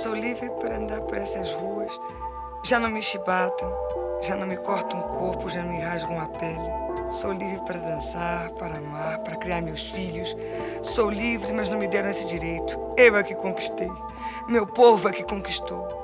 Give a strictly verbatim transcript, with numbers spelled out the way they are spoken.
Sou livre para andar por essas ruas. Já não me chibatam, já não me cortam um corpo, já não me rasgam a pele. Sou livre para dançar, para amar, para criar meus filhos. Sou livre, mas não me deram esse direito. Eu é que conquistei. Meu povo é que conquistou.